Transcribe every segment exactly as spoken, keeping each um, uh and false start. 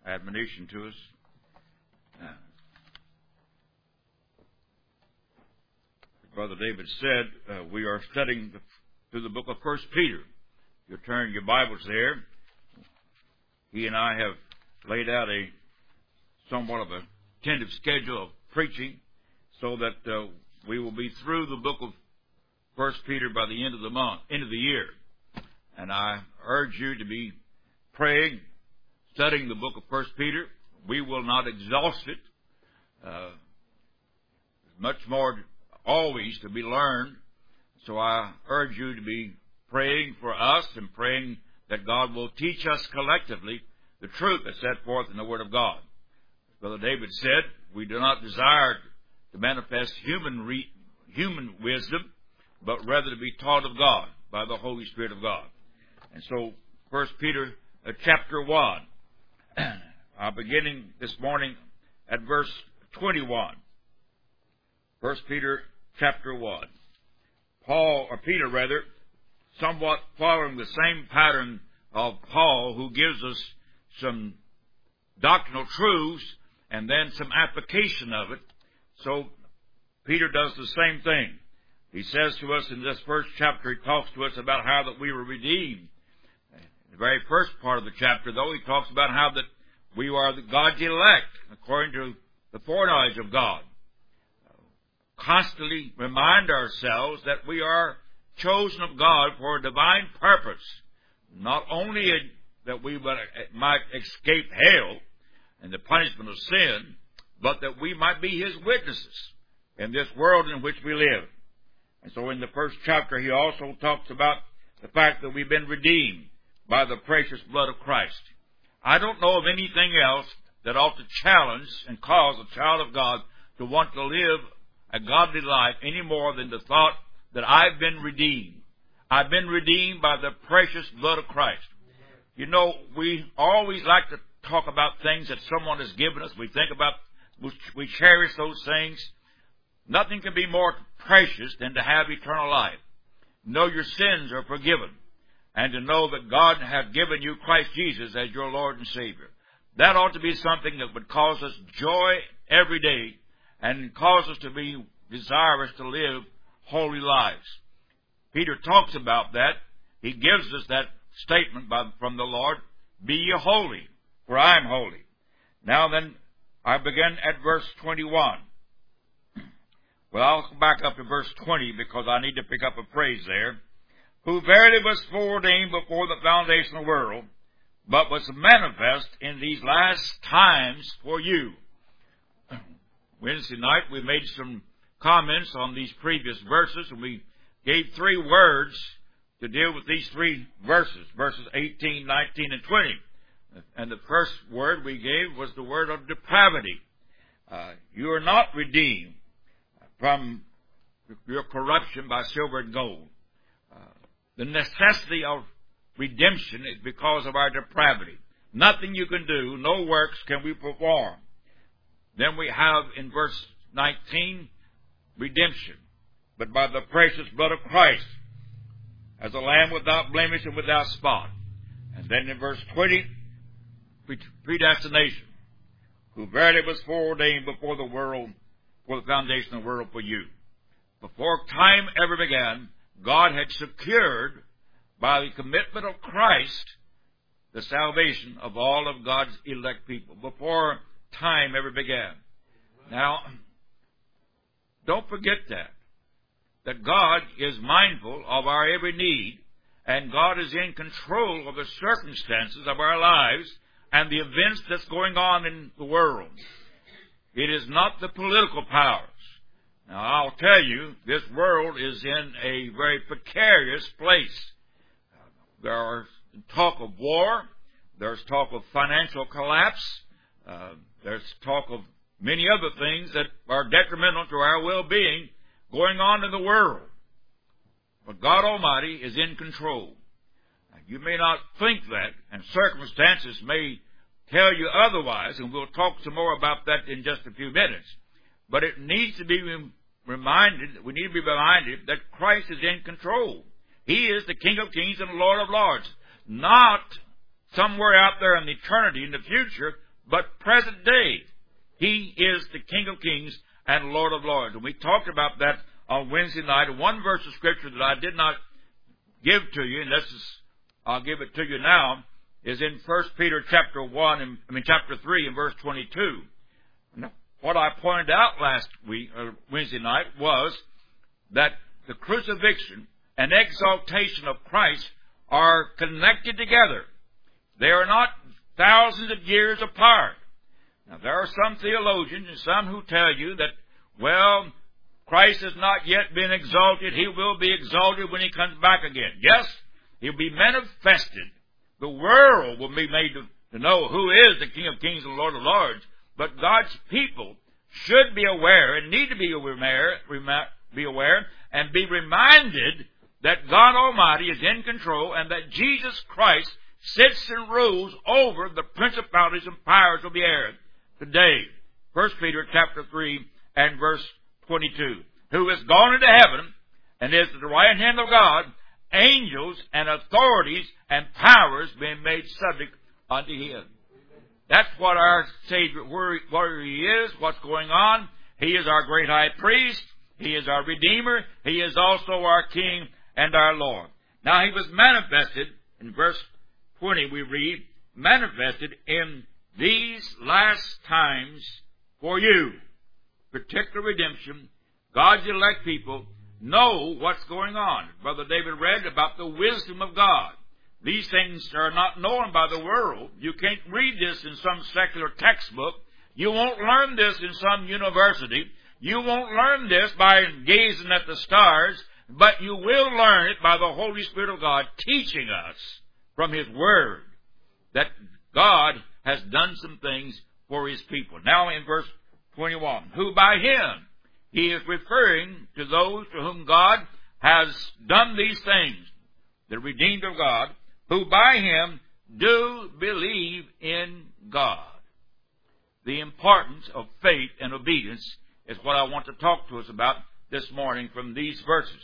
admonition to us. Uh, Brother David said, uh, we are studying the, through the book of First Peter. You turn your Bibles there. He and I have laid out a somewhat of a tentative schedule of preaching so that uh, we will be through the book of First Peter by the end of the month, end of the year. And I urge you to be praying, studying the book of First Peter. We will not exhaust it. Uh, much more always to be learned. So I urge you to be praying for us and praying that God will teach us collectively the truth that's set forth in the Word of God. As Brother David said, we do not desire to manifest human re- human wisdom, but rather to be taught of God by the Holy Spirit of God. And so, First Peter uh, chapter one, I'm beginning this morning at verse twenty-one. First Peter chapter one. Paul, or Peter rather, somewhat following the same pattern of Paul, who gives us some doctrinal truths and then some application of it. So Peter does the same thing. He says to us in this first chapter, he talks to us about how that we were redeemed. In the very first part of the chapter, though, he talks about how that we are God's elect, according to the foreknowledge of God. Constantly remind ourselves that we are chosen of God for a divine purpose, not only that we might escape hell and the punishment of sin, but that we might be His witnesses in this world in which we live. And so in the first chapter, he also talks about the fact that we've been redeemed by the precious blood of Christ. I don't know of anything else that ought to challenge and cause a child of God to want to live a godly life any more than the thought that I've been redeemed. I've been redeemed by the precious blood of Christ. You know, we always like to talk about things that someone has given us. We think about, we cherish those things. Nothing can be more precious than to have eternal life. Know your sins are forgiven, and to know that God hath given you Christ Jesus as your Lord and Savior. That ought to be something that would cause us joy every day and cause us to be desirous to live holy lives. Peter talks about that. He gives us that statement by, from the Lord, be ye holy, for I am holy. Now then, I begin at verse twenty-one. Well, I'll come back up to verse twenty because I need to pick up a phrase there. Who verily was foreordained before the foundation of the world, but was manifest in these last times for you. Wednesday night we made some comments on these previous verses, and we gave three words to deal with these three verses, verses eighteen, nineteen, and twenty. And the first word we gave was the word of depravity. Uh, you are not redeemed from your corruption by silver and gold. Uh, the necessity of redemption is because of our depravity. Nothing you can do, no works can we perform. Then we have in verse nineteen, redemption, but by the precious blood of Christ, as a lamb without blemish and without spot. And then in verse twenty, predestination, who verily was foreordained before the world, for the foundation of the world for you. Before time ever began, God had secured, by the commitment of Christ, the salvation of all of God's elect people, before time ever began. Now, don't forget that, that God is mindful of our every need, and God is in control of the circumstances of our lives and the events that's going on in the world. It is not the political powers. Now, I'll tell you, this world is in a very precarious place. There are talk of war. There's talk of financial collapse. Uh, there's talk of many other things that are detrimental to our well-being going on in the world. But God Almighty is in control. Now, you may not think that, and circumstances may tell you otherwise, and we'll talk some more about that in just a few minutes. But it needs to be reminded, we need to be reminded that Christ is in control. He is the King of Kings and the Lord of Lords. Not somewhere out there in eternity in the future, but present day. He is the King of Kings and Lord of Lords. And we talked about that on Wednesday night. One verse of Scripture that I did not give to you, and this is, I'll give it to you now, is in First Peter chapter one, and, I mean chapter three, and verse twenty-two. Now, what I pointed out last week, or Wednesday night, was that the crucifixion and exaltation of Christ are connected together. They are not thousands of years apart. Now, there are some theologians and some who tell you that, well, Christ has not yet been exalted. He will be exalted when He comes back again. Yes, He'll be manifested. The world will be made to, to know who is the King of Kings and Lord of Lords. But God's people should be aware and need to be aware, be aware and be reminded that God Almighty is in control and that Jesus Christ sits and rules over the principalities and powers of the air today. First Peter chapter three and verse twenty-two. Who is gone into heaven and is at the right hand of God, angels and authorities and powers being made subject unto Him. That's what our Savior, where He is, what's going on. He is our great high priest. He is our Redeemer. He is also our King and our Lord. Now, He was manifested, in verse twenty we read, manifested in these last times for you. Particular redemption. God's elect people know what's going on. Brother David read about the wisdom of God. These things are not known by the world. You can't read this in some secular textbook. You won't learn this in some university. You won't learn this by gazing at the stars, but you will learn it by the Holy Spirit of God teaching us from His Word that God has done some things for His people. Now in verse twenty-one, who by Him, He is referring to those to whom God has done these things, the redeemed of God, who by Him do believe in God. The importance of faith and obedience is what I want to talk to us about this morning from these verses.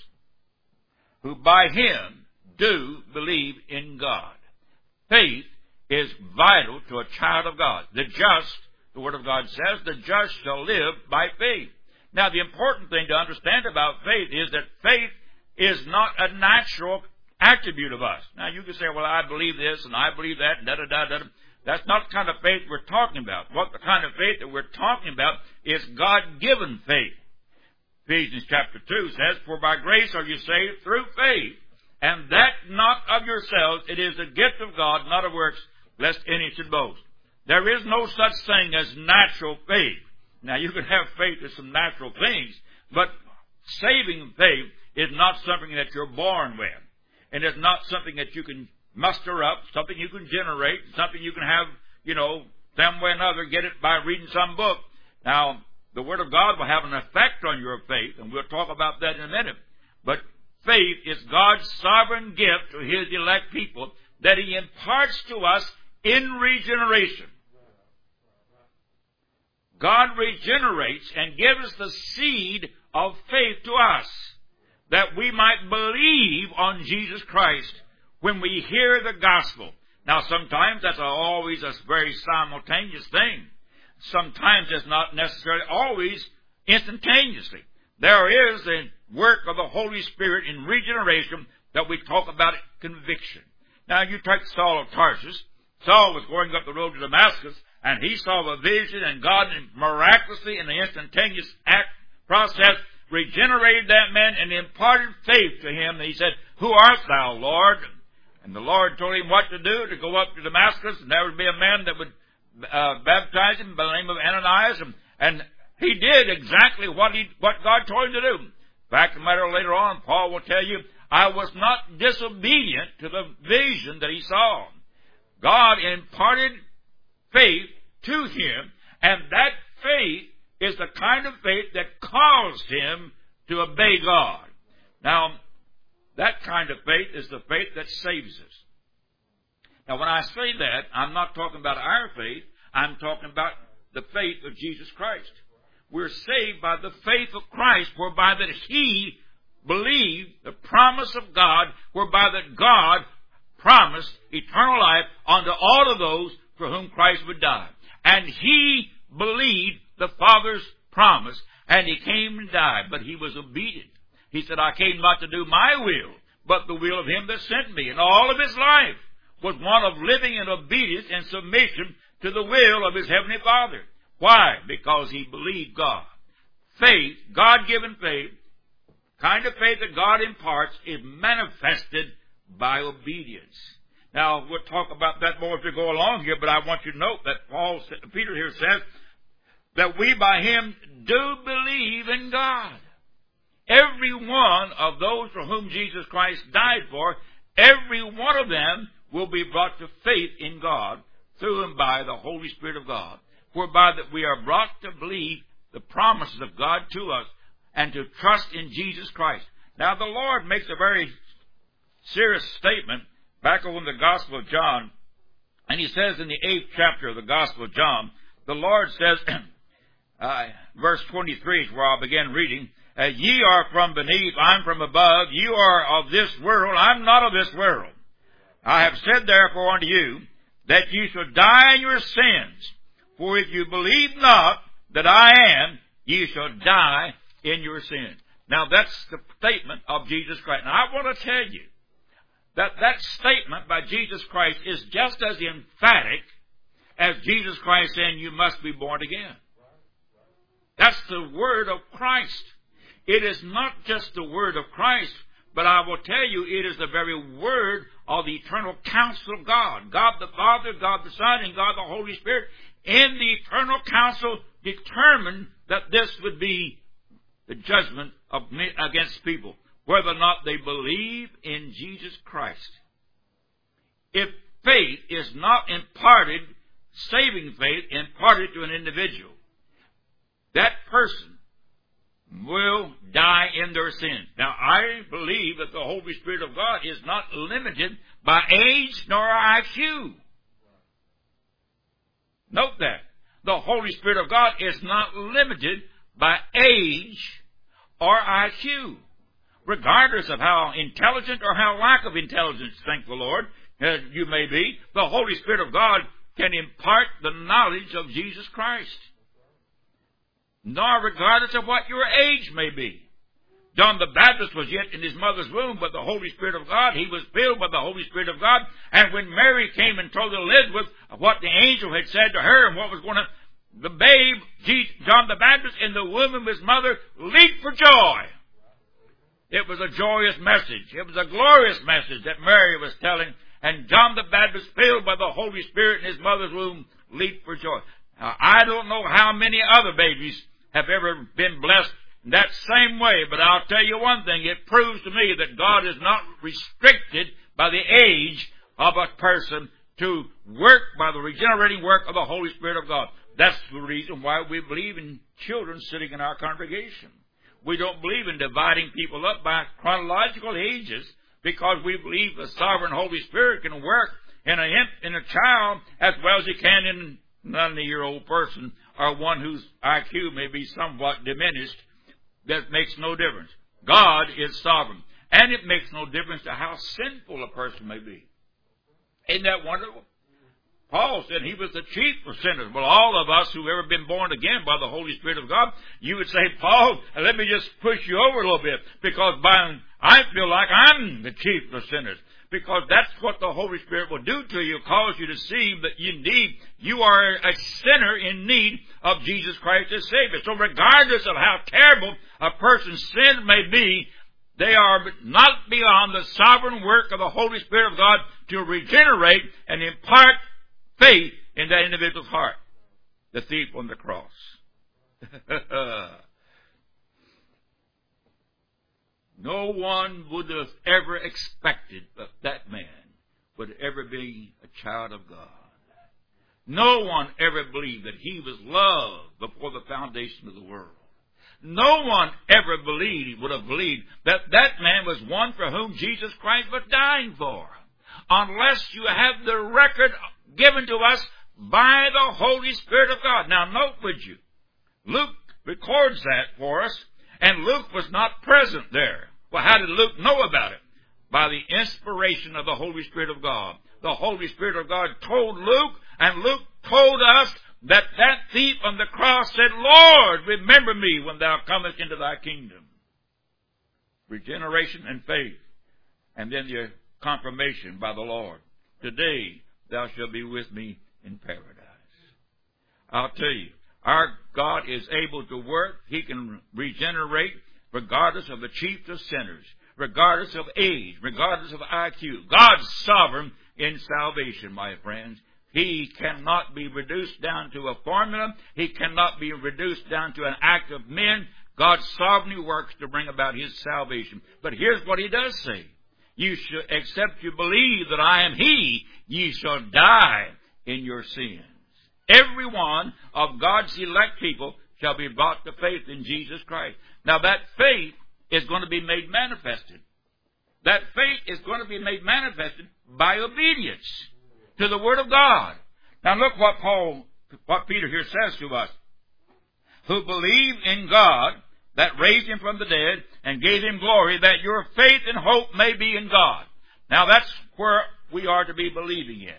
Who by Him do believe in God. Faith is vital to a child of God. The just, the Word of God says, the just shall live by faith. Now, the important thing to understand about faith is that faith is not a natural attribute of us. Now, you can say, well, I believe this and I believe that, and da-da-da-da. That's not the kind of faith we're talking about. What the kind of faith that we're talking about is God-given faith. Ephesians chapter two says, for by grace are you saved through faith, and that not of yourselves, it is the gift of God, not of works, lest any should boast. There is no such thing as natural faith. Now, you can have faith in some natural things, but saving faith is not something that you're born with. And it's not something that you can muster up, something you can generate, something you can have, you know, some way or another, get it by reading some book. Now, the Word of God will have an effect on your faith, and we'll talk about that in a minute. But faith is God's sovereign gift to His elect people that He imparts to us in regeneration. God regenerates and gives the seed of faith to us that we might believe on Jesus Christ when we hear the gospel. Now, sometimes that's always a very simultaneous thing. Sometimes it's not necessarily always instantaneously. There is a work of the Holy Spirit in regeneration that we talk about conviction. Now, you take Saul of Tarsus. Saul was going up the road to Damascus, and he saw a vision, and God miraculously, in the instantaneous act process, regenerated that man and imparted faith to him. And he said, who art thou, Lord? And the Lord told him what to do, to go up to Damascus, and there would be a man that would uh, baptize him by the name of Ananias. And, and he did exactly what he what God told him to do. In fact, the matter later on, Paul will tell you, I was not disobedient to the vision that he saw. God imparted faith to him, and that faith is the kind of faith that caused him to obey God. Now, that kind of faith is the faith that saves us. Now, when I say that, I'm not talking about our faith. I'm talking about the faith of Jesus Christ. We're saved by the faith of Christ, whereby that He believed the promise of God, whereby that God promised eternal life unto all of those for whom Christ would die. And he believed the Father's promise, and he came and died, but he was obedient. He said, I came not to do my will, but the will of him that sent me. And all of his life was one of living in obedience and submission to the will of his heavenly Father. Why? Because he believed God. Faith, God-given faith, kind of faith that God imparts, is manifested by obedience. Now, we'll talk about that more as we go along here, but I want you to note that Paul, Peter here says that we by him do believe in God. Every one of those for whom Jesus Christ died for, every one of them will be brought to faith in God through and by the Holy Spirit of God, whereby that we are brought to believe the promises of God to us and to trust in Jesus Christ. Now, the Lord makes a very serious statement back over in the Gospel of John, and he says in the eighth chapter of the Gospel of John, the Lord says, uh, verse twenty-three is where I'll begin reading, uh, ye are from beneath, I'm from above, you are of this world, I'm not of this world. I have said therefore unto you, that you shall die in your sins, for if you believe not that I am, ye shall die in your sins. Now that's the statement of Jesus Christ. Now I want to tell you, that that statement by Jesus Christ is just as emphatic as Jesus Christ saying you must be born again. That's the word of Christ. It is not just the word of Christ, but I will tell you it is the very word of the eternal counsel of God. God the Father, God the Son, and God the Holy Spirit in the eternal counsel determined that this would be the judgment of against people, whether or not they believe in Jesus Christ. If faith is not imparted, saving faith imparted to an individual, that person will die in their sins. Now, I believe that the Holy Spirit of God is not limited by age nor I Q. Note that. The Holy Spirit of God is not limited by age or I Q. Regardless of how intelligent or how lack of intelligence, thank the Lord, uh, you may be, the Holy Spirit of God can impart the knowledge of Jesus Christ. Nor regardless of what your age may be. John the Baptist was yet in his mother's womb, but the Holy Spirit of God, he was filled by the Holy Spirit of God. And when Mary came and told Elizabeth what the angel had said to her and what was going to, the babe, John the Baptist, in the womb of his mother, leaped for joy. It was a joyous message. It was a glorious message that Mary was telling. And John the Baptist, filled by the Holy Spirit in his mother's womb, leaped for joy. Now, I don't know how many other babies have ever been blessed in that same way, but I'll tell you one thing. It proves to me that God is not restricted by the age of a person to work by the regenerating work of the Holy Spirit of God. That's the reason why we believe in children sitting in our congregation. We don't believe in dividing people up by chronological ages because we believe the sovereign Holy Spirit can work in a, in a child as well as he can in a ninety-year-old person or one whose I Q may be somewhat diminished. That makes no difference. God is sovereign. And it makes no difference to how sinful a person may be. Isn't that wonderful? Paul said he was the chief of sinners. Well, all of us who've ever been born again by the Holy Spirit of God, you would say, Paul, let me just push you over a little bit, because by, I feel like I'm the chief of sinners. Because that's what the Holy Spirit will do to you, cause you to see that indeed you are a sinner in need of Jesus Christ as Savior. So regardless of how terrible a person's sin may be, they are not beyond the sovereign work of the Holy Spirit of God to regenerate and impart faith in that individual's heart. The thief on the cross. No one would have ever expected that that man would ever be a child of God. No one ever believed that he was loved before the foundation of the world. No one ever believed, would have believed that that man was one for whom Jesus Christ was dying for. Unless you have the record given to us by the Holy Spirit of God. Now note, would you, Luke records that for us, and Luke was not present there. Well, how did Luke know about it? By the inspiration of the Holy Spirit of God. The Holy Spirit of God told Luke, and Luke told us that that thief on the cross said, Lord, remember me when thou comest into thy kingdom. Regeneration and faith. And then your confirmation by the Lord. Today thou shalt be with me in paradise. I'll tell you, our God is able to work. He can regenerate regardless of the chief of sinners, regardless of age, regardless of I Q. God's sovereign in salvation, my friends. He cannot be reduced down to a formula. He cannot be reduced down to an act of men. God sovereignly works to bring about His salvation. But here's what He does say. You shall, except you believe that I am He, ye shall die in your sins. Every one of God's elect people shall be brought to faith in Jesus Christ. Now that faith is going to be made manifested. That faith is going to be made manifested by obedience to the Word of God. Now look what Paul, what Peter here says to us. Who believe in God that raised Him from the dead and gave Him glory, that your faith and hope may be in God. Now that's where we are to be believing in.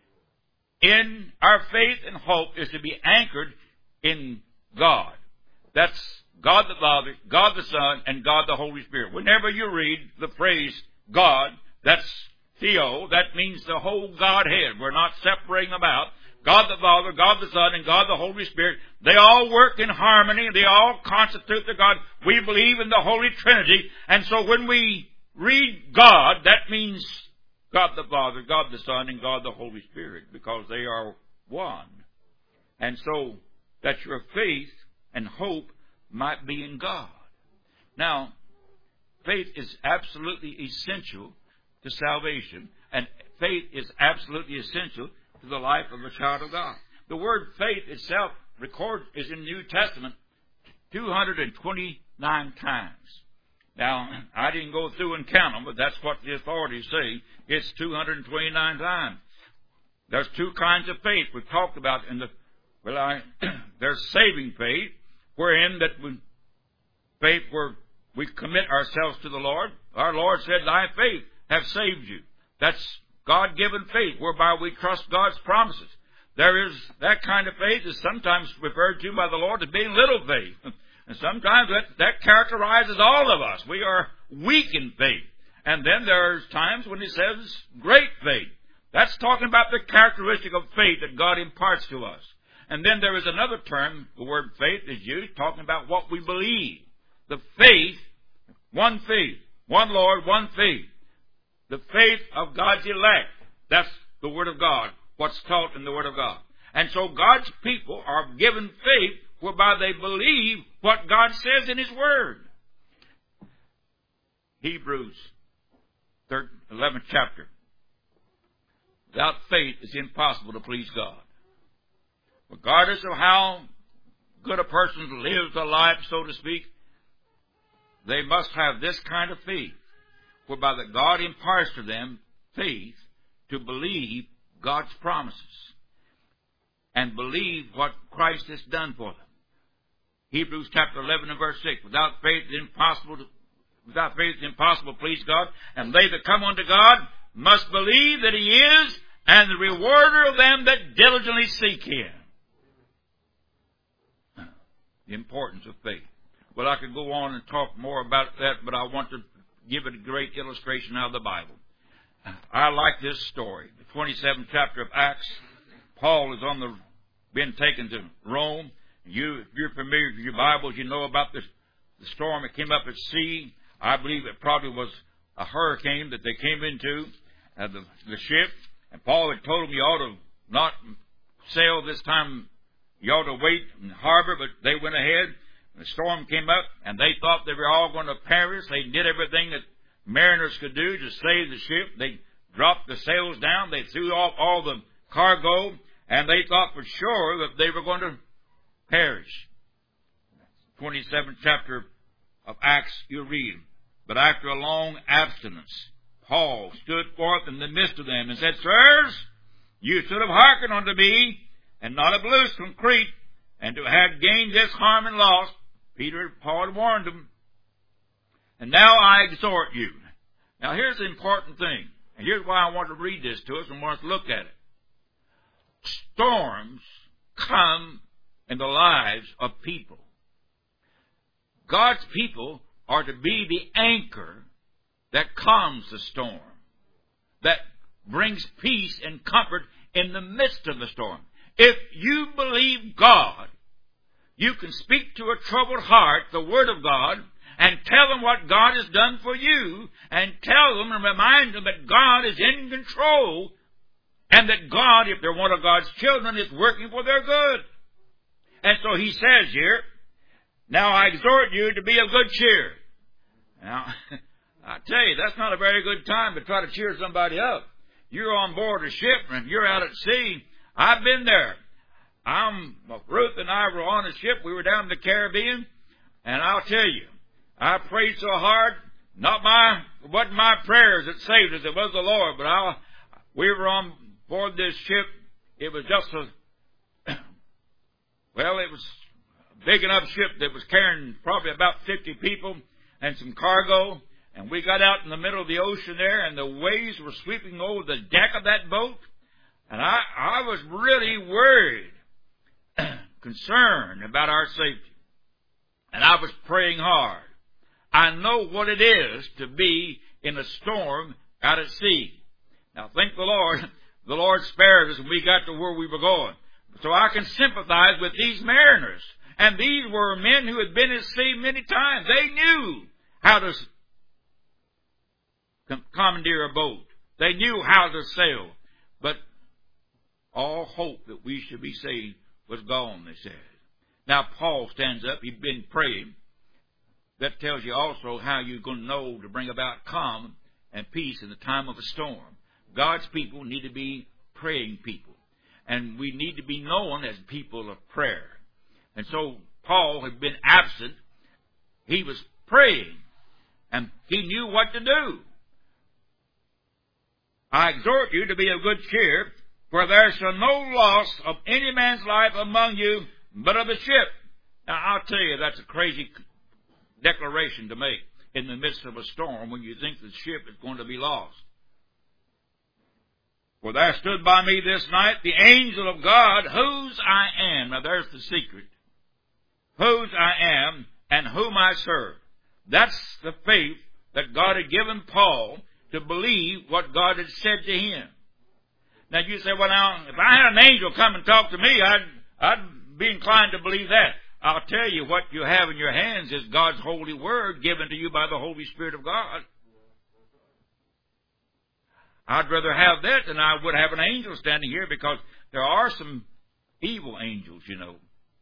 In our faith and hope is to be anchored in God. That's God the Father, God the Son, and God the Holy Spirit. Whenever you read the phrase God, that's Theo, that means the whole Godhead. We're not separating them out. God the Father, God the Son, and God the Holy Spirit, they all work in harmony. They all constitute the God. We believe in the Holy Trinity. And so when we read God, that means God the Father, God the Son, and God the Holy Spirit, because they are one. And so that your faith and hope might be in God. Now, faith is absolutely essential to salvation, and faith is absolutely essential to the life of a child of God. The word faith itself recorded is in the New Testament two hundred twenty-nine times. Now, I didn't go through and count them, but that's what the authorities say. It's two hundred twenty-nine times. There's two kinds of faith we've talked about in the, well, I, there's saving faith, wherein that we, faith where we commit ourselves to the Lord. Our Lord said, thy faith have saved you. That's God-given faith, whereby we trust God's promises. There is that kind of faith is sometimes referred to by the Lord as being little faith. And sometimes that, that characterizes all of us. We are weak in faith. And then there's times when He says great faith. That's talking about the characteristic of faith that God imparts to us. And then there is another term, the word faith is used, talking about what we believe. The faith, one faith, one Lord, one faith. The faith of God's elect. That's the Word of God, what's taught in the Word of God. And so God's people are given faith whereby they believe what God says in His Word. Hebrews eleventh chapter. Without faith it's impossible to please God. Regardless of how good a person lives a life, so to speak, they must have this kind of faith, whereby that God imparts to them faith to believe God's promises and believe what Christ has done for them. Hebrews chapter eleven and verse six. Without faith it is impossible to, without faith it is impossible to please God, and they that come unto God must believe that He is, and the rewarder of them that diligently seek Him. The importance of faith. Well, I could go on and talk more about that, but I want to give it a great illustration out of the Bible. I like this story. The twenty-seventh chapter of Acts. Paul is on the, been taken to Rome. You, if you're familiar with your Bibles, you know about this, the storm that came up at sea. I believe it probably was a hurricane that they came into, uh, the, the ship. And Paul had told them you ought to not sail this time. You ought to wait in the harbor, but they went ahead. The storm came up, and they thought they were all going to perish. They did everything that mariners could do to save the ship. They dropped the sails down. They threw off all the cargo, and they thought for sure that they were going to perish. twenty-seventh chapter of Acts, you read. But after a long abstinence, Paul stood forth in the midst of them and said, Sirs, you should have hearkened unto me, and not have loosed from Crete, and to have gained this harm and loss. Peter, Paul had warned them. And now I exhort you. Now here's the important thing. And here's why I want to read this to us and want us to look at it. Storms come in the lives of people. God's people are to be the anchor that calms the storm, that brings peace and comfort in the midst of the storm. If you believe God, you can speak to a troubled heart the Word of God and tell them what God has done for you, and tell them and remind them that God is in control, and that God, if they're one of God's children, is working for their good. And so he says here, now I exhort you to be of good cheer. Now, I tell you, that's not a very good time to try to cheer somebody up. You're on board a ship and you're out at sea. I've been there. I'm, Ruth and I were on a ship. We were down in the Caribbean. And I'll tell you, I prayed so hard. Not my, it wasn't my prayers that saved us. It was the Lord. But I, we were on board this ship. It was just a, well, it was a big enough ship that was carrying probably about fifty people and some cargo. And we got out in the middle of the ocean there, and the waves were sweeping over the deck of that boat. And I, I was really worried, concerned about our safety. And I was praying hard. I know what it is to be in a storm out at sea. Now, thank the Lord, the Lord spared us and we got to where we were going. So I can sympathize with these mariners. And these were men who had been at sea many times. They knew how to commandeer a boat. They knew how to sail. But all hope that we should be saved was gone, they said. Now, Paul stands up. He'd been praying. That tells you also how you're going to know to bring about calm and peace in the time of a storm. God's people need to be praying people. And we need to be known as people of prayer. And so Paul had been absent. He was praying. And he knew what to do. I exhort you to be of good cheer, for there shall no loss of any man's life among you, but of the ship. Now, I'll tell you, that's a crazy declaration to make in the midst of a storm when you think the ship is going to be lost. For there stood by me this night the angel of God, whose I am. Now, there's the secret. Whose I am and whom I serve. That's the faith that God had given Paul to believe what God had said to him. Now you say, well now, if I had an angel come and talk to me, I'd, I'd be inclined to believe that. I'll tell you, what you have in your hands is God's holy word given to you by the Holy Spirit of God. I'd rather have that than I would have an angel standing here, because there are some evil angels, you know.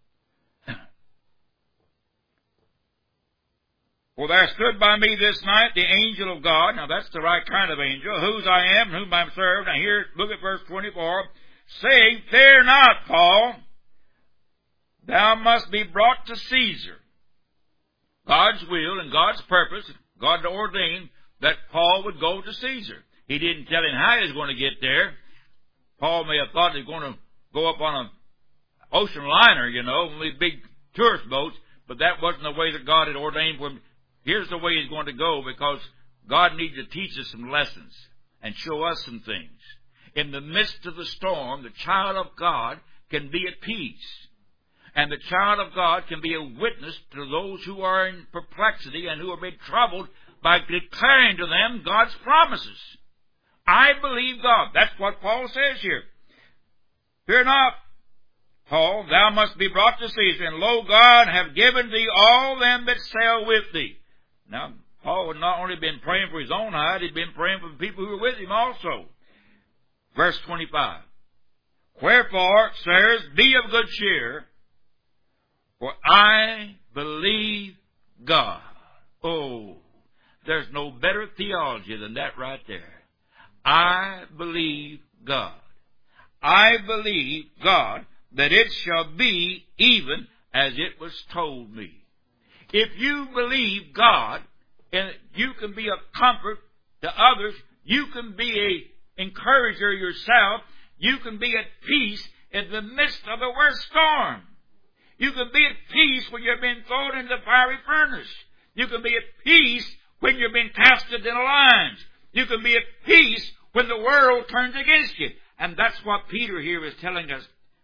For there stood by me this night the angel of God. Now that's the right kind of angel. Whose I am and whom I am served. Now here, look at verse twenty-four. Saying, fear not, Paul. Thou must be brought to Caesar. God's will and God's purpose, God ordained that Paul would go to Caesar. He didn't tell him how he was going to get there. Paul may have thought he was going to go up on an ocean liner, you know, one of these big tourist boats, but that wasn't the way that God had ordained for him. Here's the way he's going to go, because God needs to teach us some lessons and show us some things. In the midst of the storm, the child of God can be at peace. And the child of God can be a witness to those who are in perplexity and who are being troubled by declaring to them God's promises. I believe God. That's what Paul says here. Fear not, Paul, thou must be brought to Caesar, and lo, God have given thee all them that sail with thee. Now, Paul had not only been praying for his own hide, he'd been praying for the people who were with him also. Verse twenty-five. Wherefore, sirs, be of good cheer, for I believe God. Oh, there's no better theology than that right there. I believe God. I believe God that it shall be even as it was told me. If you believe God, and you can be a comfort to others, you can be an encourager yourself, you can be at peace in the midst of the worst storm. You can be at peace when you're being thrown into the fiery furnace. You can be at peace when you're being casted in the lions. You can be at peace when the world turns against you. And that's what Peter here is telling us.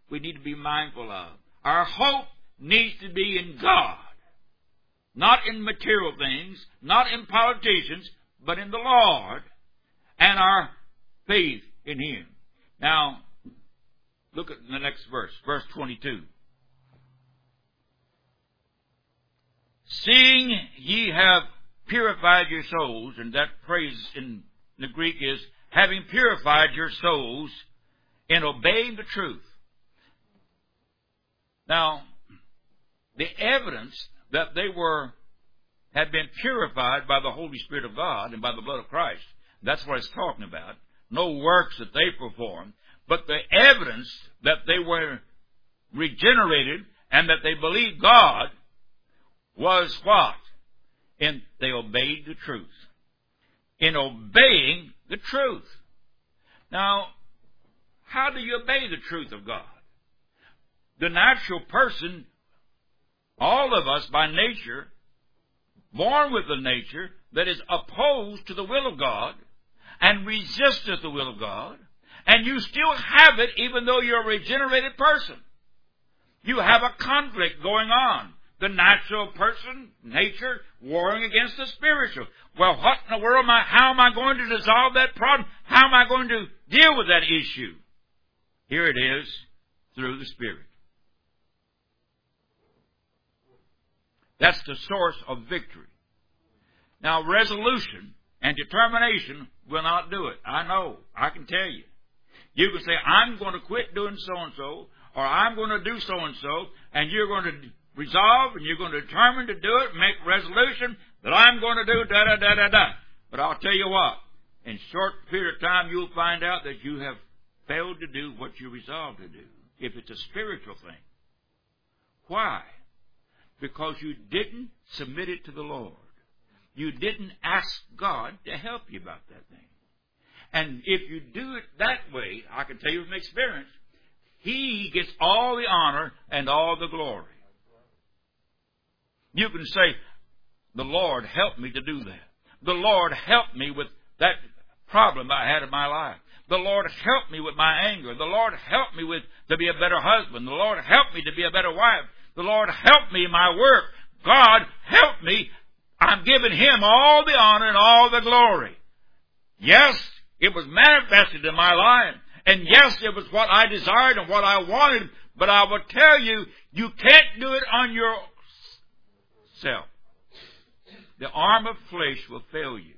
we need to be mindful of. Our hope needs to be in God, not in material things, not in politicians, but in the Lord, and our faith in Him. Now, look at the next verse, verse twenty-two. Seeing ye have purified your souls, and that phrase in the Greek is, having purified your souls in obeying the truth. Now, the evidence that they were had been purified by the Holy Spirit of God and by the blood of Christ, that's what it's talking about. No works that they performed, but the evidence that they were regenerated and that they believed God was what? And they obeyed the truth. In obeying the truth. Now, how do you obey the truth of God? The natural person, all of us by nature, born with a nature that is opposed to the will of God and resisteth the will of God, and you still have it even though you're a regenerated person. You have a conflict going on. The natural person, nature, warring against the spiritual. Well, what in the world am I, how am I going to dissolve that problem? How am I going to deal with that issue? Here it is, through the Spirit. That's the source of victory. Now, resolution and determination will not do it. I know. I can tell you. You can say, I'm going to quit doing so-and-so, or I'm going to do so-and-so, and you're going to resolve, and you're going to determine to do it, make resolution that I'm going to do da-da-da-da-da. But I'll tell you what, in a short period of time, you'll find out that you have failed to do what you resolved to do, if it's a spiritual thing. Why? Because you didn't submit it to the Lord. You didn't ask God to help you about that thing. And if you do it that way, I can tell you from experience, He gets all the honor and all the glory. You can say, the Lord helped me to do that. The Lord helped me with that problem I had in my life. The Lord helped me with my anger. The Lord helped me with to be a better husband. The Lord helped me to be a better wife. The Lord helped me in my work. God helped me. I'm giving Him all the honor and all the glory. Yes, it was manifested in my life. And yes, it was what I desired and what I wanted. But I will tell you, you can't do it on yourself. The arm of flesh will fail you.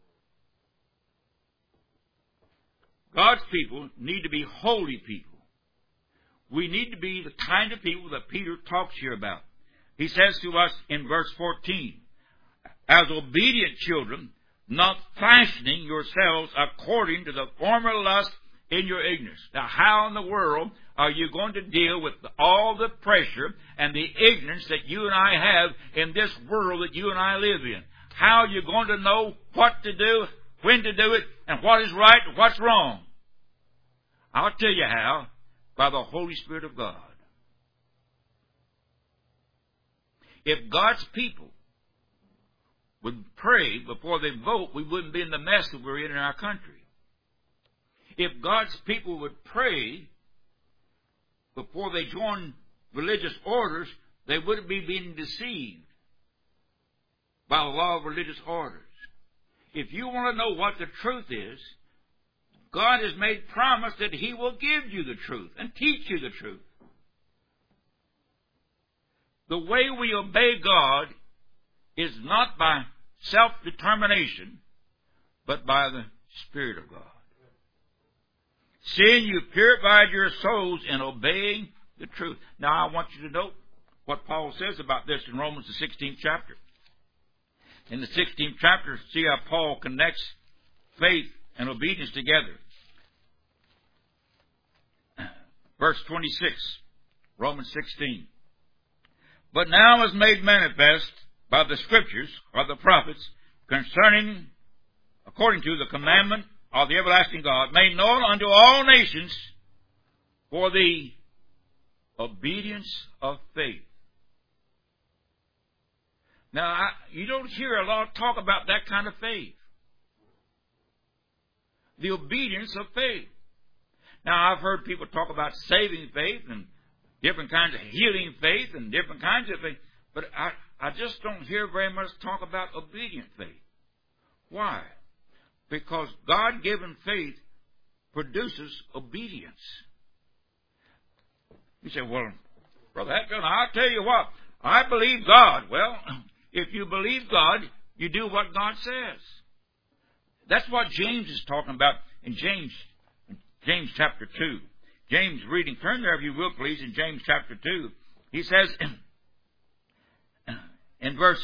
God's people need to be holy people. We need to be the kind of people that Peter talks here about. He says to us in verse fourteen, as obedient children, not fashioning yourselves according to the former lust in your ignorance. Now, how in the world are you going to deal with all the pressure and the ignorance that you and I have in this world that you and I live in? How are you going to know what to do, when to do it, and what is right and what's wrong? I'll tell you how. By the Holy Spirit of God. If God's people would pray before they vote, we wouldn't be in the mess that we're in in our country. If God's people would pray before they join religious orders, they wouldn't be being deceived by the law of religious orders. If you want to know what the truth is, God has made promise that He will give you the truth and teach you the truth. The way we obey God is not by self-determination, but by the Spirit of God. Seeing you purified your souls in obeying the truth. Now I want you to note what Paul says about this in Romans the sixteenth chapter. In the sixteenth chapter, see how Paul connects faith and obedience together. Verse twenty-six, Romans sixteen. But now is made manifest by the Scriptures, or the prophets, concerning, according to the commandment of the everlasting God, made known unto all nations for the obedience of faith. Now, I, you don't hear a lot of talk about that kind of faith. The obedience of faith. Now, I've heard people talk about saving faith and different kinds of healing faith and different kinds of faith, but I, I just don't hear very much talk about obedient faith. Why? Because God-given faith produces obedience. You say, well, Brother Hatfield, I'll tell you what, I believe God. Well, if you believe God, you do what God says. That's what James is talking about in James, James chapter two. James reading, turn there if you will, please, in James chapter two. He says in verse,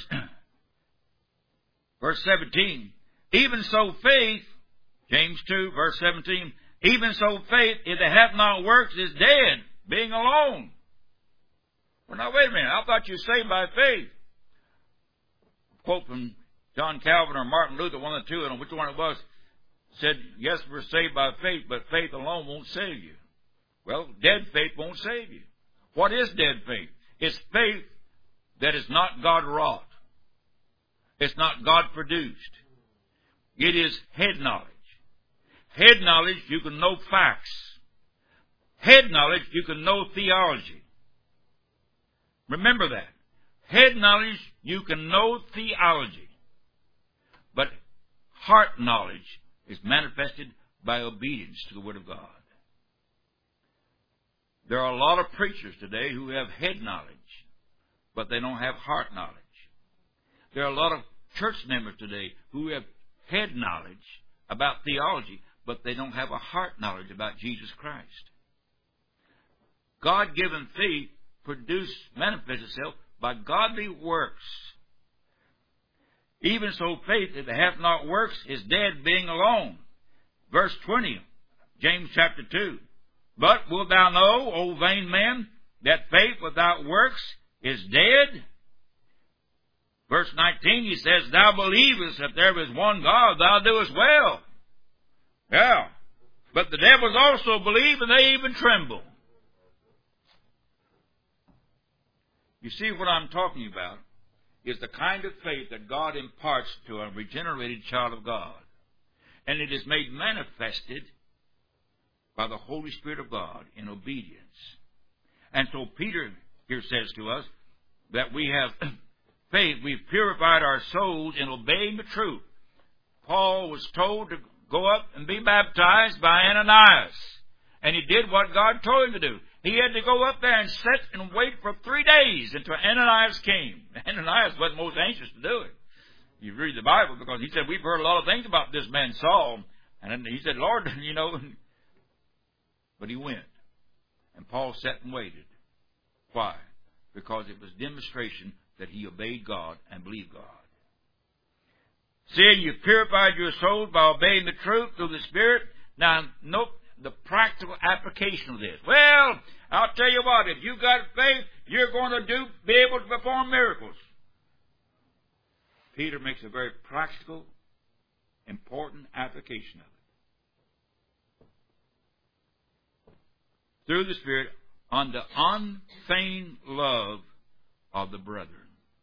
verse seventeen, even so faith, James two, verse seventeen, even so faith, if it hath not works, is dead, being alone. Well, now, wait a minute. I thought you were saved by faith. Quote from John Calvin or Martin Luther, one of the two, I don't know which one it was, said, yes, we're saved by faith, but faith alone won't save you. Well, dead faith won't save you. What is dead faith? It's faith that is not God wrought. It's not God produced. It is head knowledge. Head knowledge, you can know facts. Head knowledge, you can know theology. Remember that. Head knowledge, you can know theology. But heart knowledge is manifested by obedience to the Word of God. There are a lot of preachers today who have head knowledge, but they don't have heart knowledge. There are a lot of church members today who have head knowledge about theology, but they don't have a heart knowledge about Jesus Christ. God-given faith produce, manifests itself by godly works. Even so, faith, if it hath not works, is dead, being alone. Verse twenty, James chapter two. But wilt thou know, O vain man, that faith without works is dead? Verse nineteen, he says, thou believest that there is one God, thou doest well. Yeah. But the devils also believe, and they even tremble. You see, what I'm talking about is the kind of faith that God imparts to a regenerated child of God. And it is made manifested by the Holy Spirit of God in obedience. And so Peter here says to us that we have faith, we've purified our souls in obeying the truth. Paul was told to go up and be baptized by Ananias. And he did what God told him to do. He had to go up there and sit and wait for three days until Ananias came. Ananias wasn't most anxious to do it. You read the Bible, because he said, we've heard a lot of things about this man Saul. And he said, Lord, you know. But he went. And Paul sat and waited. Why? Because it was demonstration that he obeyed God and believed God. Seeing you've purified your souls by obeying the truth through the Spirit. Now, note the practical application of this. Well, I'll tell you what, if you've got faith, you're going to do be able to perform miracles. Peter makes a very practical, important application of it. Through the Spirit, on the unfeigned love of the brethren.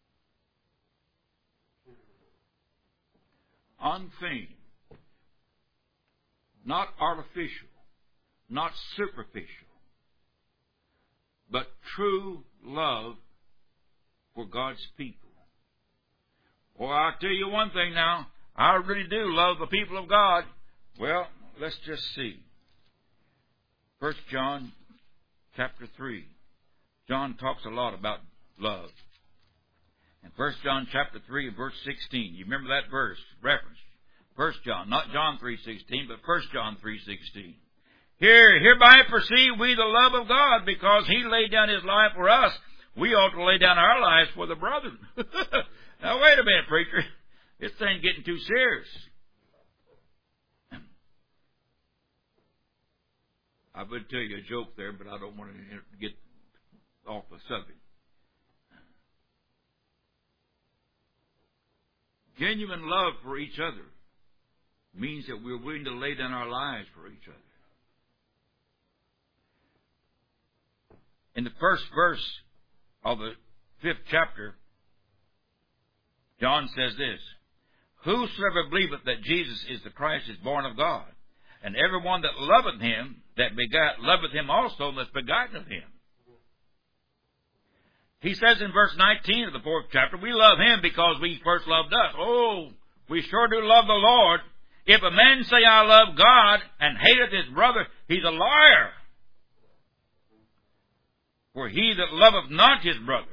Unfeigned. Not artificial. Not superficial. But true love for God's people. Well, I'll tell you one thing now. I really do love the people of God. Well, let's just see. First John chapter three. John talks a lot about love. In First John chapter three, verse sixteen. You remember that verse, reference. First John, not John three sixteen, but First John three sixteen. Here, hereby perceive we the love of God, because He laid down His life for us. We ought to lay down our lives for the brethren. Now, wait a minute, preacher. This thing's getting too serious. I would tell you a joke there, but I don't want to get off the subject. Genuine love for each other means that we're willing to lay down our lives for each other. In the first verse of the fifth chapter, John says this: whosoever believeth that Jesus is the Christ is born of God, And every one that loveth him, that begat, loveth him also that's begotten of him. He says in verse nineteen of the fourth chapter, we love him because we first loved us. Oh, we sure do love the Lord. If a man say, I love God, and hateth his brother, he's a liar. For he that loveth not his brother,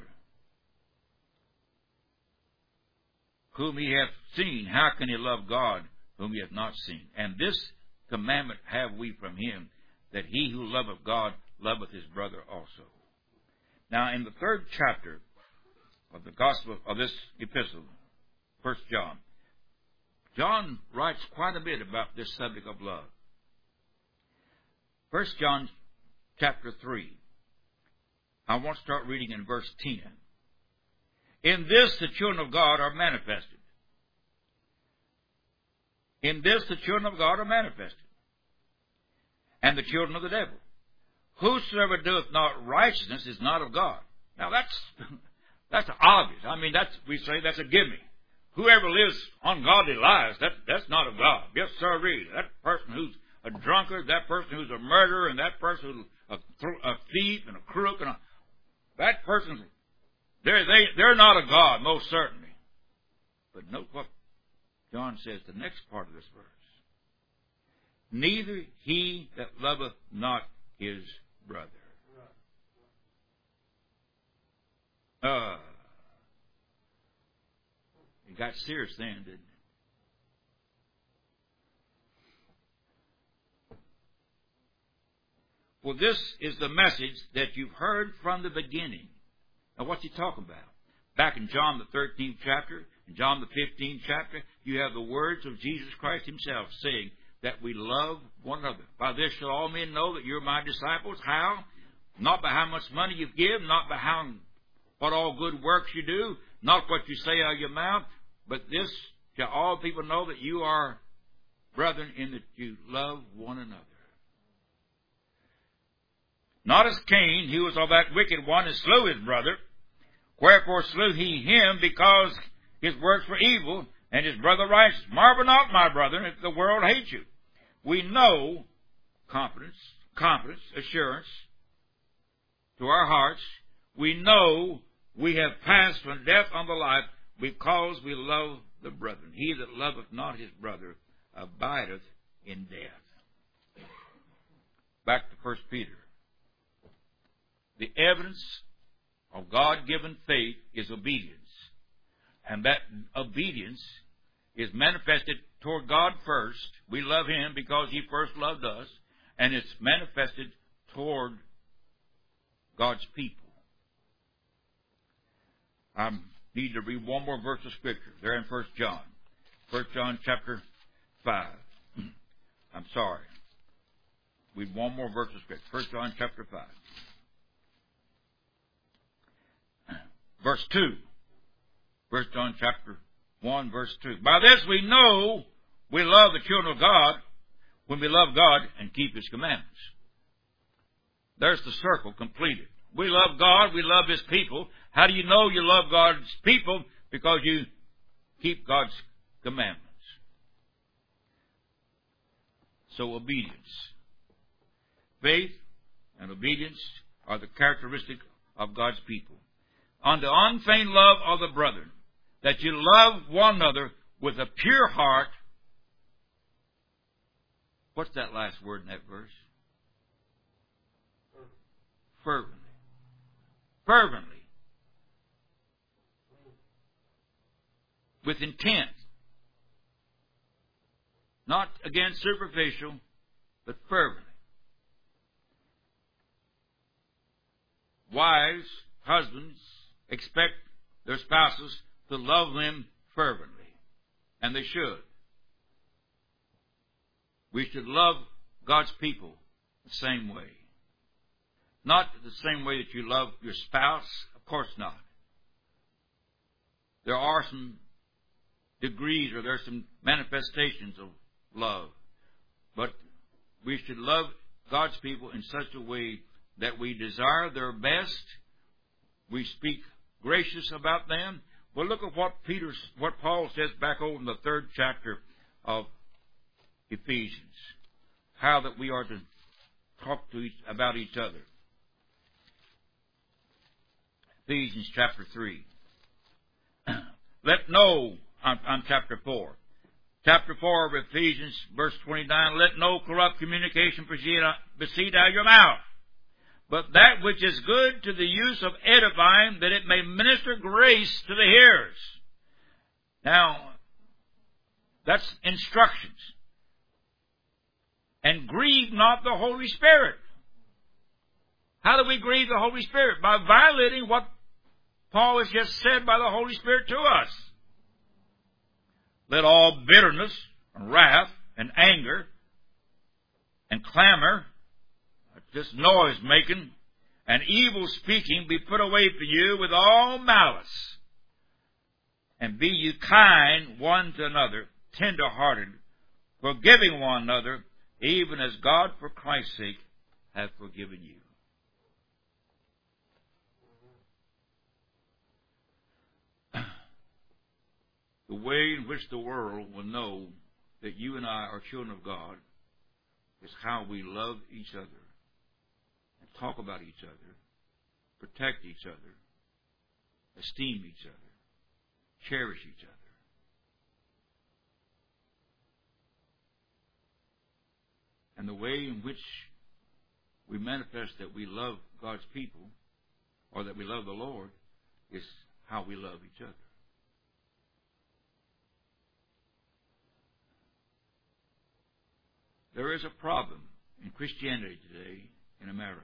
whom he hath seen, how can he love God, whom he hath not seen? And this commandment have we from him, that he who loveth God loveth his brother also. Now, in the third chapter of the gospel of this epistle, First John, John writes quite a bit about this subject of love. First John chapter three. I want to start reading in verse ten. In this the children of God are manifested. In this the children of God are manifested, and the children of the devil. Whosoever doeth not righteousness is not of God. Now that's that's obvious. I mean, that's we say that's a gimme. Whoever lives ungodly lives, that that's not of God. Yes, sir. Read that person who's a drunkard, that person who's a murderer, and that person who's a, a thief and a crook, and a, that person's they're they they're not of God, most certainly. But note what John says, the next part of this verse. Neither he that loveth not his brother. Uh, it got serious then, didn't it? Well, this is the message that you've heard from the beginning. Now, what's he talking about? Back in John the thirteenth chapter, in John the fifteenth chapter, you have the words of Jesus Christ himself saying that we love one another. By this shall all men know that you're my disciples. How? Not by how much money you give, not by how what all good works you do, not what you say out of your mouth, but this shall all people know that you are brethren in that you love one another. Not as Cain, who was of that wicked one, and slew his brother. Wherefore slew he him, because his works were evil, and his brother righteous. Marvel not, my brethren, if the world hates you. We know confidence, confidence, assurance to our hearts. We know we have passed from death unto life because we love the brethren. He that loveth not his brother abideth in death. Back to First Peter. The evidence of God-given faith is obedience. And that obedience is manifested toward God first. We love him because he first loved us. And it's manifested toward God's people. I need to read one more verse of Scripture. There in First John. First John chapter five. I'm sorry. Read one more verse of Scripture. First John chapter five. Verse two. First John chapter one, verse two. By this we know we love the children of God, when we love God and keep his commandments. There's the circle completed. We love God, we love his people. How do you know you love God's people? Because you keep God's commandments. So obedience. Faith and obedience are the characteristic of God's people. On the unfeigned love of the brethren, that you love one another with a pure heart. What's that last word in that verse? Fervently. Fervently. With intent. Not, again, superficial, but fervently. Wives, husbands, expect their spouses to love them fervently. And they should. We should love God's people the same way. Not the same way that you love your spouse. Of course not. There are some degrees or there are some manifestations of love. But we should love God's people in such a way that we desire their best. We speak gracious about them. Well, look at what Peter, what Paul says back over in the third chapter of Ephesians. how that we are to talk to each, about each other. Ephesians chapter three. Let no, I'm, I'm chapter four. Chapter four of Ephesians, verse twenty-nine, let no corrupt communication proceed out of your mouth, but that which is good to the use of edifying, that it may minister grace to the hearers. Now, that's instructions. And grieve not the Holy Spirit. How do we grieve the Holy Spirit? By violating what Paul has just said by the Holy Spirit to us. Let all bitterness, and wrath, and anger, and clamor, just noise making, and evil speaking be put away from you with all malice. And be ye kind one to another, tender-hearted, forgiving one another, even as God for Christ's sake hath forgiven you. The way in which the world will know that you and I are children of God is how we love each other and talk about each other, protect each other, esteem each other, cherish each other. And the way in which we manifest that we love God's people or that we love the Lord is how we love each other. There is a problem in Christianity today in America.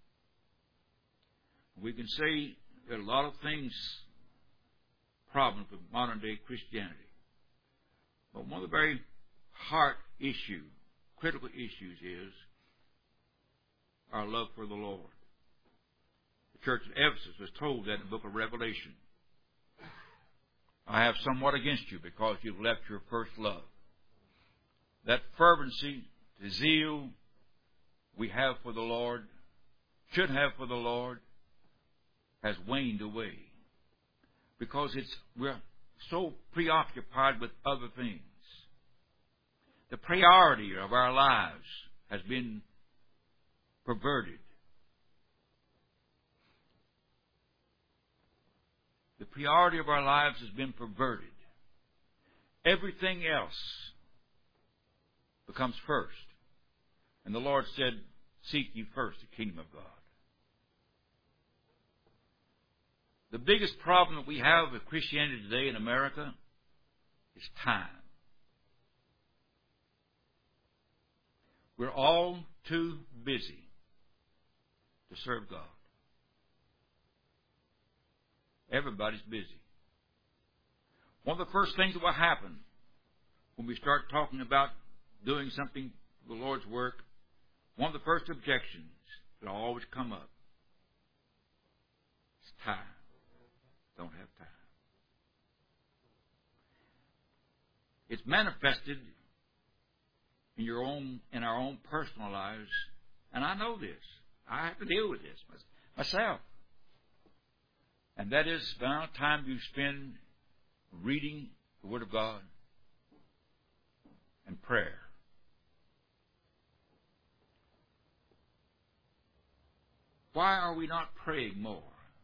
We can say there are a lot of things, problems with modern day Christianity. But one of the very heart issue, critical issues is our love for the Lord. The church of Ephesus was told that in the book of Revelation. I have somewhat against you because you've left your first love. That fervency, the zeal we have for the Lord, should have for the Lord, has waned away. Because it's we're so preoccupied with other things. The priority of our lives has been perverted. The priority of our lives has been perverted. Everything else becomes first. And the Lord said, seek ye first the kingdom of God. The biggest problem that we have with Christianity today in America is time. We're all too busy to serve God. Everybody's busy. One of the first things that will happen when we start talking about doing something for the Lord's work, one of the first objections that will always come up is time. Don't have time. It's manifested in your own, in our own personal lives, and I know this. I have to deal with this myself. And that is the amount of time you spend reading the Word of God and prayer. Why are we not praying more?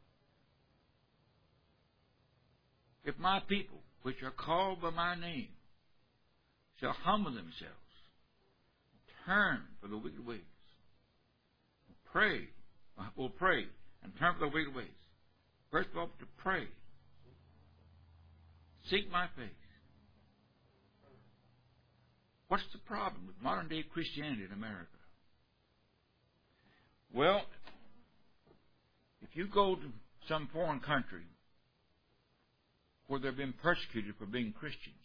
If my people, which are called by my name, shall humble themselves, turn from the wicked ways, pray, will pray, and turn from the wicked ways. First of all, to pray. Seek my face. What's the problem with modern day Christianity in America? Well, if you go to some foreign country where they've been persecuted for being Christians,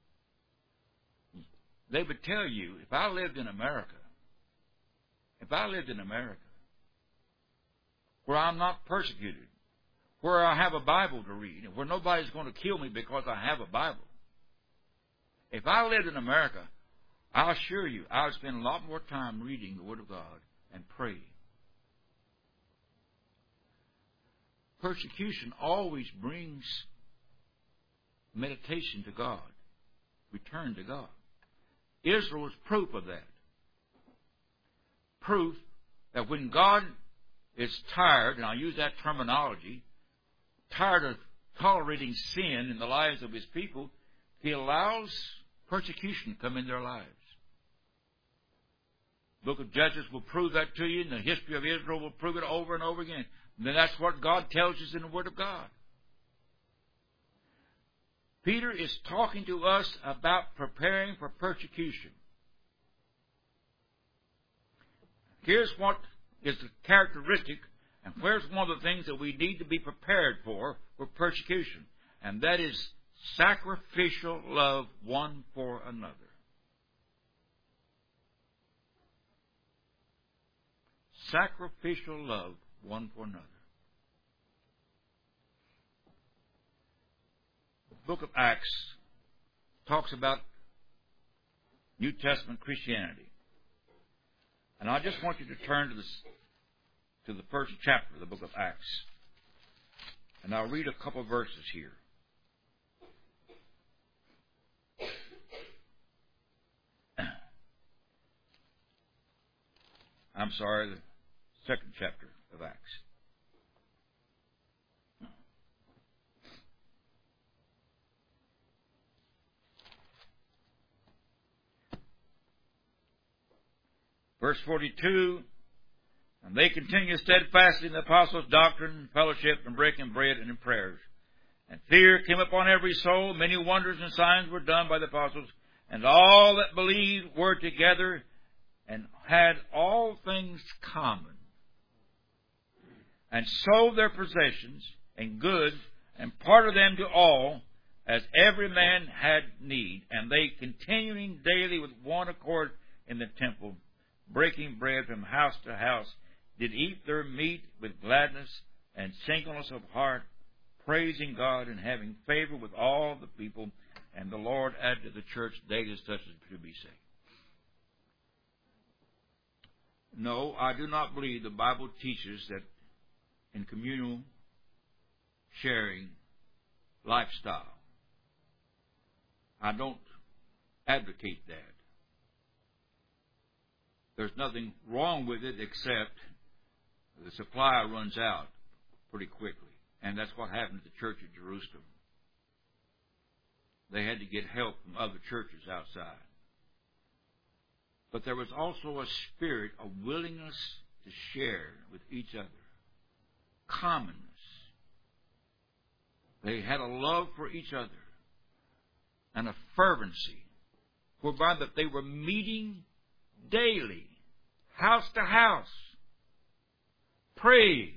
they would tell you, if I lived in America, if I lived in America, where I'm not persecuted, where I have a Bible to read, and where nobody's going to kill me because I have a Bible, if I lived in America, I'll assure you, I would spend a lot more time reading the Word of God and praying. Persecution always brings meditation to God, return to God. Israel is proof of that. proof that when God is tired, and I'll use that terminology, tired of tolerating sin in the lives of His people, He allows persecution to come in their lives. The book of Judges will prove that to you, and the history of Israel will prove it over and over again. And then that's what God tells us in the Word of God. Peter is talking to us about preparing for persecution. Here's what is the characteristic, and where's one of the things that we need to be prepared for, for persecution. And that is sacrificial love one for another. Sacrificial love one for another. The book of Acts talks about New Testament Christianity. And I just want you to turn to, this, to the first chapter of the book of Acts. And I'll read a couple of verses here. I'm sorry, the second chapter of Acts. Verse forty-two, and they continue steadfastly in the apostles' doctrine, fellowship, and breaking bread, and in prayers. And fear came upon every soul. Many wonders and signs were done by the apostles. And all that believed were together and had all things common. And sold their possessions and goods, and parted them to all, as every man had need. And they, continuing daily with one accord in the temple, breaking bread from house to house, did eat their meat with gladness and singleness of heart, praising God and having favor with all the people. And the Lord added to the church daily such as should be saved. No, I do not believe the Bible teaches that in communal sharing lifestyle. I don't advocate that. There's nothing wrong with it except the supply runs out pretty quickly. And that's what happened to the church at Jerusalem. They had to get help from other churches outside. But there was also a spirit of willingness to share with each other. Commonness. They had a love for each other. And a fervency. Whereby that they were meeting daily, house to house, praying.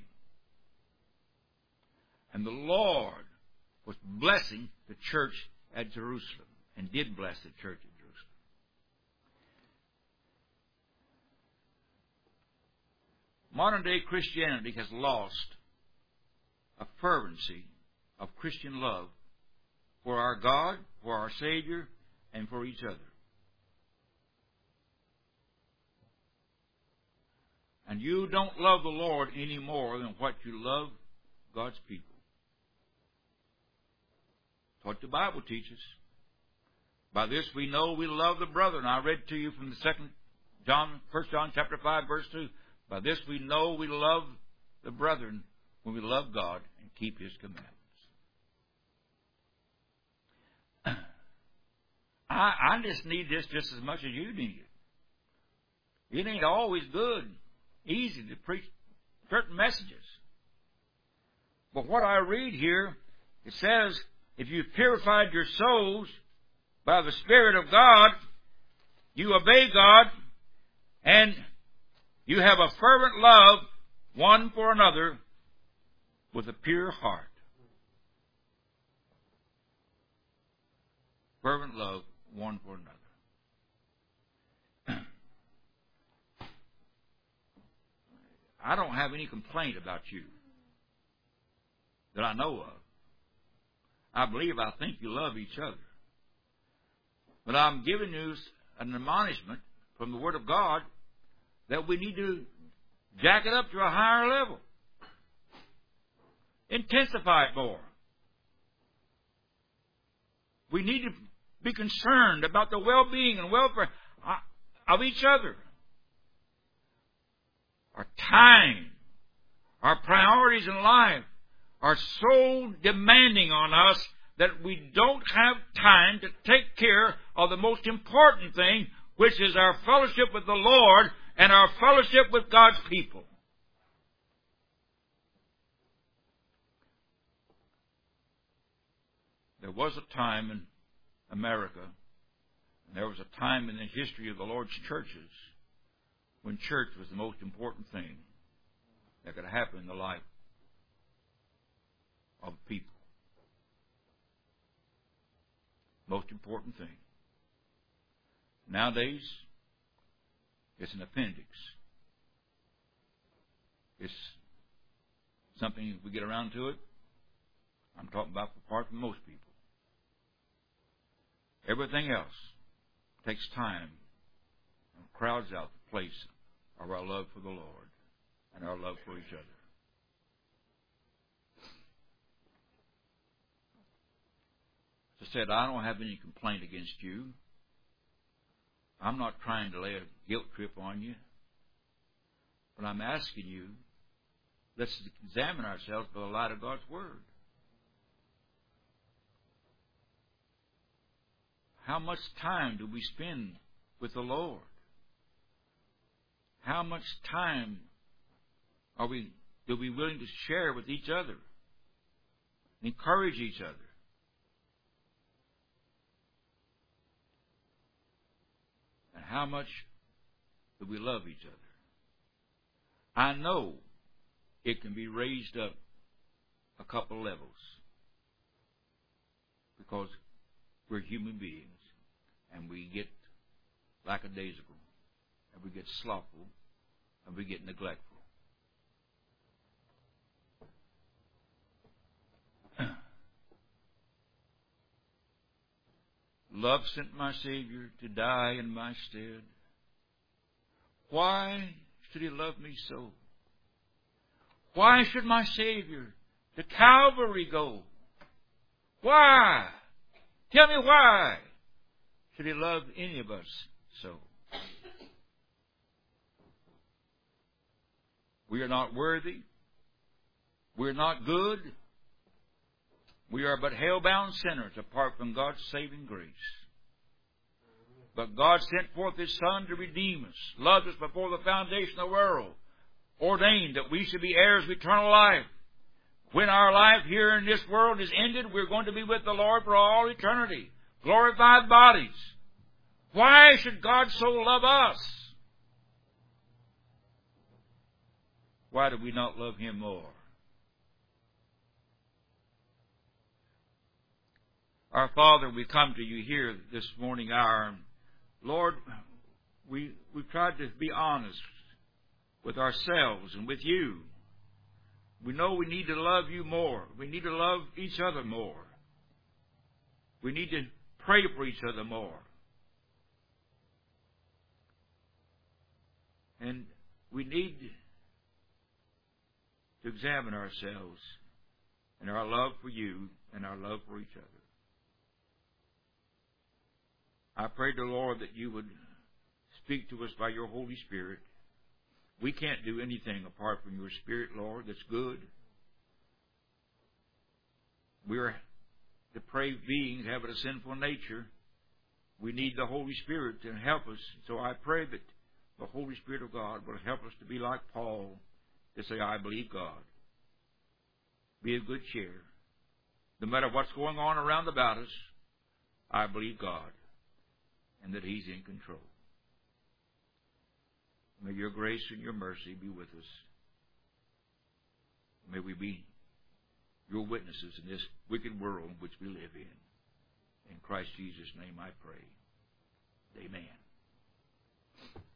And the Lord was blessing the church at Jerusalem, and did bless the church at Jerusalem. Modern day Christianity has lost a fervency of Christian love for our God, for our Savior, and for each other. And you don't love the Lord any more than what you love God's people. That's what the Bible teaches. By this we know we love the brother. And I read to you from the second John, First John chapter five, verse two. By this we know we love the brethren when we love God and keep His commandments. I, I just need this just as much as you need it. It ain't always good, easy to preach certain messages. But what I read here, it says, if you've purified your souls by the Spirit of God, you obey God, and you have a fervent love one for another with a pure heart. Fervent love one for another. I don't have any complaint about you that I know of. I believe, I think you love each other. But I'm giving you an admonishment from the Word of God that we need to jack it up to a higher level. Intensify it more. We need to be concerned about the well-being and welfare of each other. our time, our priorities in life are so demanding on us that we don't have time to take care of the most important thing, which is our fellowship with the Lord and our fellowship with God's people. There was a time in America, and there was a time in the history of the Lord's churches when church was the most important thing that could happen in the life of people. Most important thing. Nowadays, it's an appendix. It's something, if we get around to it, I'm talking about apart from most people. Everything else takes time and crowds out the place of our love for the Lord and our love for each other. As I said, I don't have any complaint against you. I'm not trying to lay a guilt trip on you. But I'm asking you, let's examine ourselves by the light of God's Word. How much time do we spend with the Lord? How much time are we do we willing to share with each other? Encourage each other? And how much do we love each other? I know it can be raised up a couple levels because we're human beings and we get lackadaisical and we get slothful and we get neglectful. Love sent my Savior to die in my stead. Why should He love me so? Why should my Savior to Calvary go? Why? Tell me why should He love any of us so? We are not worthy. We are not good. We are but hell-bound sinners apart from God's saving grace. But God sent forth His Son to redeem us, loved us before the foundation of the world, ordained that we should be heirs of eternal life. When our life here in this world is ended, we're going to be with the Lord for all eternity, glorified bodies. Why should God so love us? Why do we not love Him more? Our Father, we come to You here this morning hour. Lord, we, we've tried to be honest with ourselves and with You. We know we need to love You more. We need to love each other more. We need to pray for each other more. And we need to examine ourselves and our love for You and our love for each other. I pray, dear Lord, that You would speak to us by Your Holy Spirit. We can't do anything apart from Your Spirit, Lord, that's good. We're depraved beings having a sinful nature. We need the Holy Spirit to help us. So I pray that the Holy Spirit of God will help us to be like Paul, to say, I believe God. Be of good cheer. No matter what's going on around about us, I believe God, and that He's in control. May Your grace and Your mercy be with us. May we be Your witnesses in this wicked world which we live in. In Christ Jesus' name I pray. Amen.